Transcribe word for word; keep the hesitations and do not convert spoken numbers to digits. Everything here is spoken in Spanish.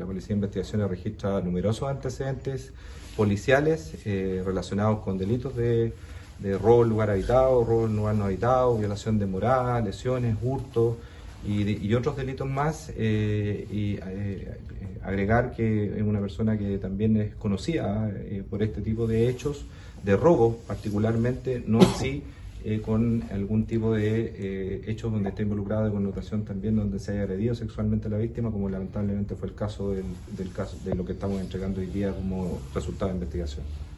Policía de Investigaciones registra numerosos antecedentes policiales eh, relacionados con delitos de, de robo en lugar habitado, robo en lugar no habitado, violación de morada, lesiones, hurto y, de, y otros delitos más. Eh, y eh, agregar que es una persona que también es conocida eh, por este tipo de hechos, de robo particularmente, no así eh, con algún tipo de eh, hechos donde esté involucrado de connotación también, donde se haya agredido sexualmente a la víctima, como lamentablemente fue el caso del, del caso de lo que estamos entregando hoy día como resultado de investigación.